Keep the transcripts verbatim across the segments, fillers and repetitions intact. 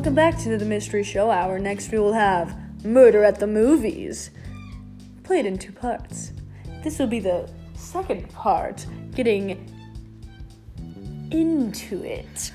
Welcome back to the Mystery Show Hour. Next we will have Murder at the Movies, played in two parts. This will be the second part, getting into it.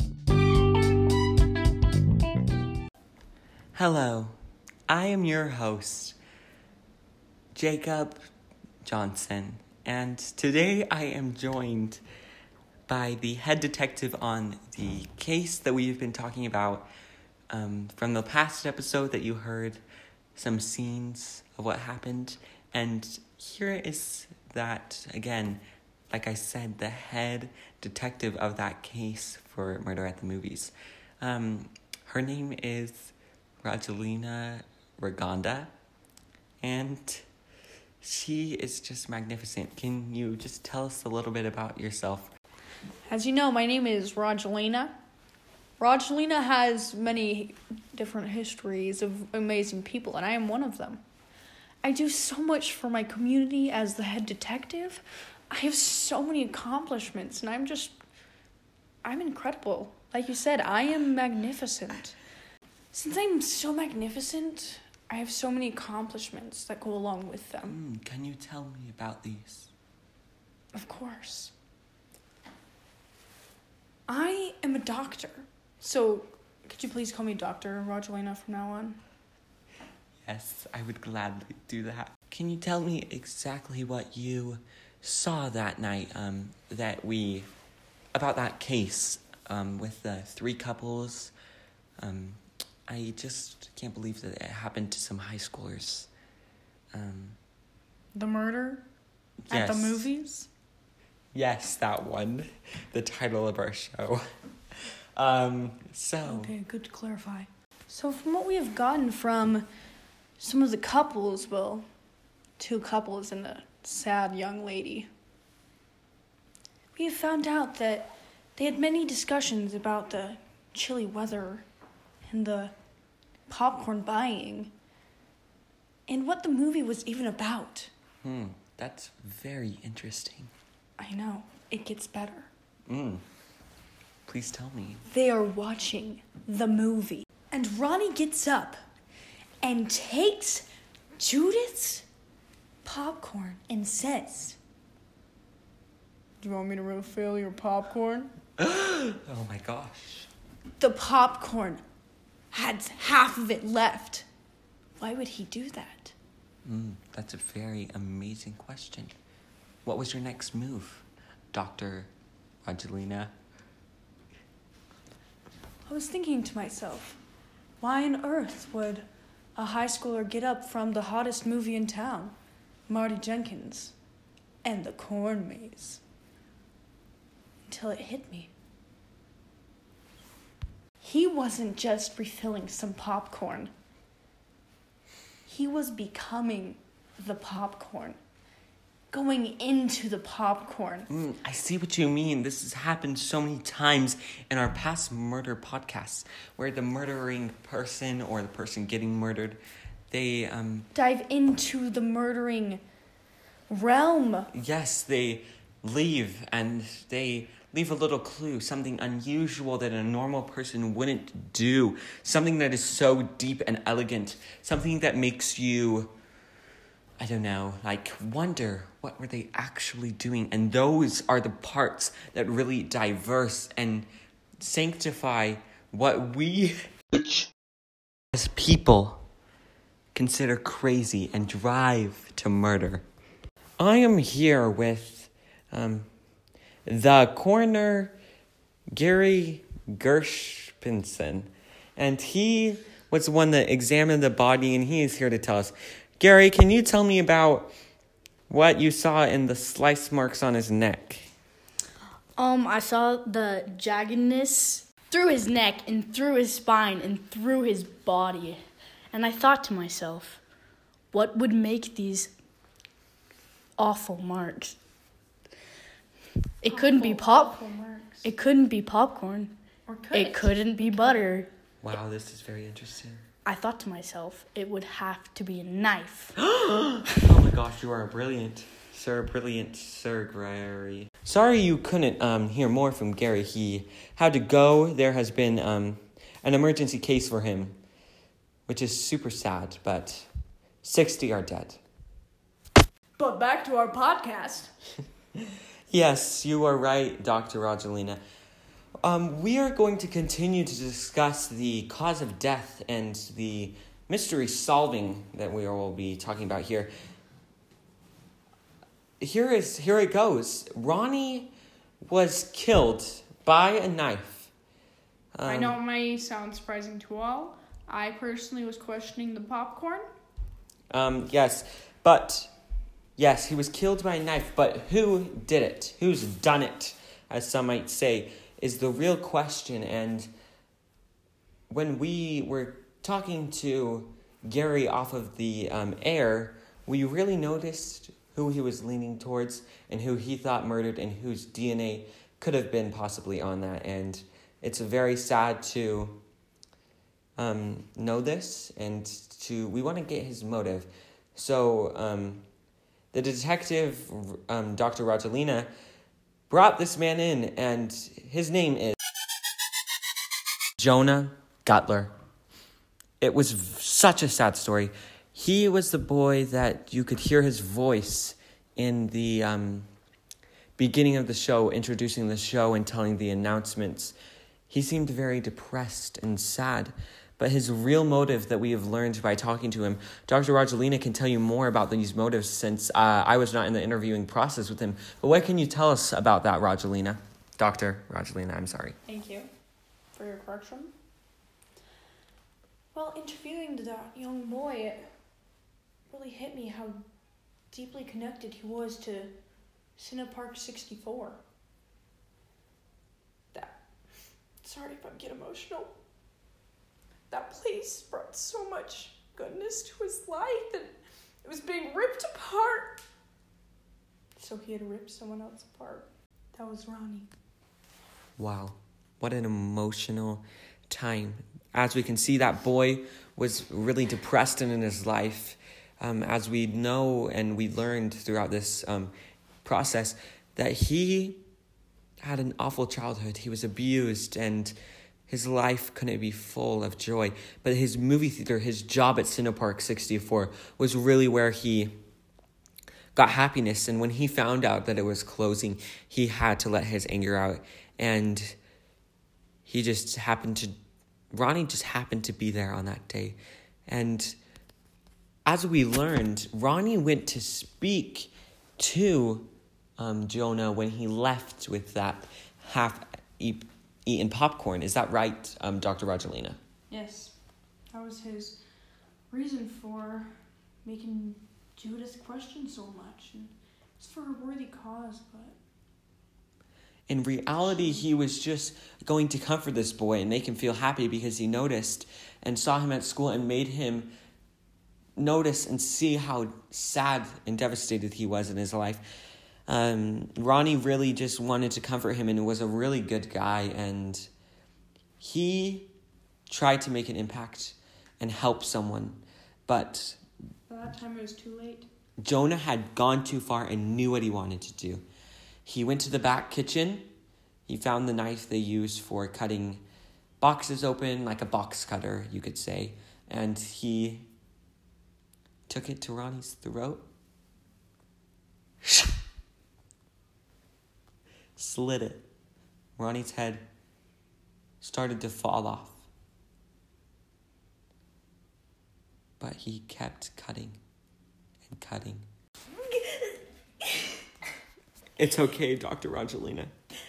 Hello, I am your host, Jacob Johnson, and today I am joined by the head detective on the case that we've been talking about um, from the past episode that you heard some scenes of what happened. And here is that, again, like I said, the head detective of that case for Murder at the Movies. Um, her name is Rogelina Rigonda, and she is just magnificent. Can you just tell us a little bit about yourself? As you know, my name is Rogelina. Rogelina has many different histories of amazing people, and I am one of them. I do so much for my community as the head detective. I have so many accomplishments, and I'm just, I'm incredible. Like you said, I am magnificent. Since I'm so magnificent, I have so many accomplishments that go along with them. Mm, can you tell me about these? Of course. I am a doctor. So, could you please call me Doctor Rogelina from now on? Yes, I would gladly do that. Can you tell me exactly what you saw that night, um, that we, about that case, um, with the three couples? Um, I just can't believe that it happened to some high schoolers. Um, the murder? Yes. At the movies? Yes, that one. The title of our show. Um, so... Okay, good to clarify. So from what we have gotten from some of the couples, well, two couples and a sad young lady, we have found out that they had many discussions about the chilly weather and the popcorn buying and what the movie was even about. Hmm, that's very interesting. I know. It gets better. Mm. Please tell me. They are watching the movie. And Ronnie gets up and takes Judith's popcorn and says, "Do you want me to refill your popcorn?" Oh my gosh. The popcorn had half of it left. Why would he do that? Mm, that's a very amazing question. What was your next move, Doctor Rogelina? I was thinking to myself, why on earth would a high schooler get up from the hottest movie in town, Marty Jenkins, and the corn maze? Until it hit me. He wasn't just refilling some popcorn. He was becoming the popcorn. Going into the popcorn. Mm, I see what you mean. This has happened so many times in our past murder podcasts, where the murdering person or the person getting murdered, they um dive into the murdering realm. Yes, they leave and they leave a little clue, something unusual that a normal person wouldn't do, something that is so deep and elegant, something that makes you, I don't know, like wonder what were they actually doing. And those are the parts that really diverse and sanctify what we as people consider crazy and drive to murder. I am here with um, the coroner, Gary Gershpenson, and he was the one that examined the body, and he is here to tell us. Gary, can you tell me about what you saw in the slice marks on his neck? Um, I saw the jaggedness through his neck and through his spine and through his body. And I thought to myself, what would make these awful marks? It couldn't be pop. It couldn't be popcorn. Or could it? It couldn't be butter. Wow, this is very interesting. I thought to myself, it would have to be a knife. Oh my gosh, you are brilliant. Sir, brilliant, Sir Gary. Sorry you couldn't um hear more from Gary. He had to go. There has been um an emergency case for him, which is super sad, but sixty are dead. But back to our podcast. Yes, you are right, Doctor Rogelina. Um, we are going to continue to discuss the cause of death and the mystery solving that we will be talking about here. Here is here it goes. Ronnie was killed by a knife. Um, I know it may sound surprising to all. I personally was questioning the popcorn. Um, yes, but yes, he was killed by a knife. But who did it? Who's done it? As some might say, is the real question. And when we were talking to Gary off of the um, air, we really noticed who he was leaning towards and who he thought murdered and whose D N A could have been possibly on that. And it's very sad to um, know this, and to we want to get his motive. So um, the detective, um, Doctor Rogelina, brought this man in, and his name is Jonah Gutler. It was such a sad story. He was the boy that you could hear his voice in the um, beginning of the show, introducing the show and telling the announcements. He seemed very depressed and sad, but his real motive that we have learned by talking to him, Doctor Rogelina can tell you more about these motives since uh, I was not in the interviewing process with him. But what can you tell us about that, Rogelina? Doctor Rogelina, I'm sorry. Thank you for your correction. Well, interviewing that young boy, it really hit me how deeply connected he was to Cinepark sixty-four. That, sorry if I get emotional. That place brought so much goodness to his life, and it was being ripped apart. So he had ripped someone else apart. That was Ronnie. Wow, what an emotional time. As we can see, that boy was really depressed in his life. Um, as we know and we learned throughout this um, process, that he had an awful childhood. He was abused, and his life couldn't be full of joy. But his movie theater, his job at Cinepark sixty-four, was really where he got happiness. And when he found out that it was closing, he had to let his anger out. And he just happened to, Ronnie just happened to be there on that day. And as we learned, Ronnie went to speak to um, Jonah when he left with that half-eaten popcorn. Is that right, um, Doctor Rogelina? Yes, that was his reason for making Judith question so much. And it's for a worthy cause, but... In reality, he was just going to comfort this boy and make him feel happy because he noticed and saw him at school and made him notice and see how sad and devastated he was in his life. Um, Ronnie really just wanted to comfort him and was a really good guy, and he tried to make an impact and help someone, but by that time it was too late. Jonah had gone too far and knew what he wanted to do. He went to the back kitchen. He found the knife they used for cutting boxes open, like a box cutter, you could say, and he took it to Ronnie's throat, slit it. Ronnie's head started to fall off, but he kept cutting and cutting. It's okay, Doctor Rogelina.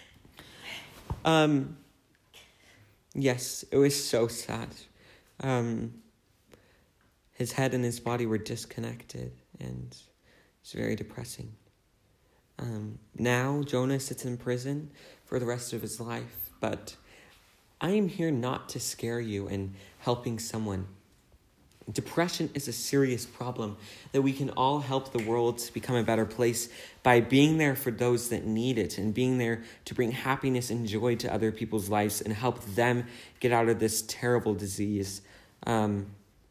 Um, yes, it was so sad. Um, his head and his body were disconnected, and it's very depressing. Um, now, Jonah sits in prison for the rest of his life, but I am here not to scare you in helping someone. Depression is a serious problem that we can all help the world to become a better place by being there for those that need it and being there to bring happiness and joy to other people's lives and help them get out of this terrible disease. Um,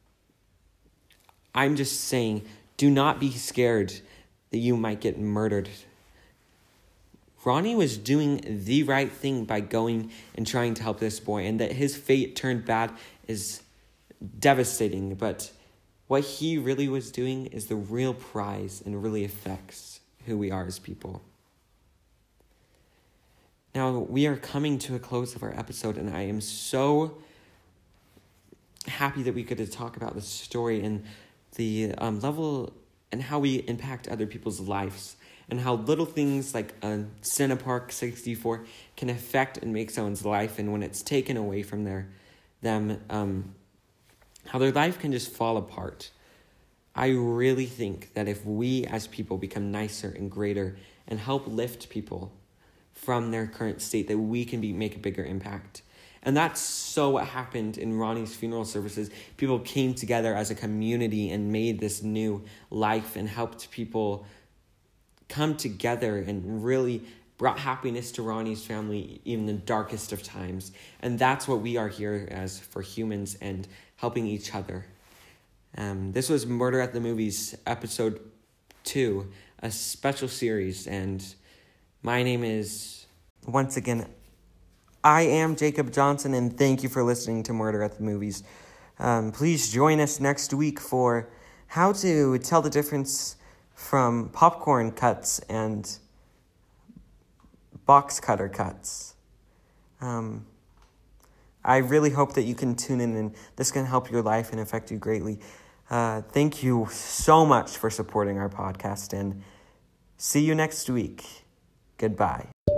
I'm just saying, do not be scared that you might get murdered Ronnie was doing the right thing by going and trying to help this boy, and that his fate turned bad is devastating, but what he really was doing is the real prize and really affects who we are as people. Now, we are coming to a close of our episode, and I am so happy that we could talk about this story and the um, level and how we impact other people's lives, and how little things like a Cinepark sixty-four can affect and make someone's life, and when it's taken away from their them, um, how their life can just fall apart. I really think that if we as people become nicer and greater and help lift people from their current state, that we can be make a bigger impact. And that's so what happened in Ronnie's funeral services. People came together as a community and made this new life and helped people come together and really brought happiness to Ronnie's family, even in the darkest of times. And that's what we are here as for humans and helping each other. Um, this was Murder at the Movies, episode two, a special series. And my name is, once again, I am Jacob Johnson, and thank you for listening to Murder at the Movies. Um, please join us next week for how to tell the difference from popcorn cuts and box cutter cuts. Um, I really hope that you can tune in, and this can help your life and affect you greatly. Uh, thank you so much for supporting our podcast, and see you next week. Goodbye.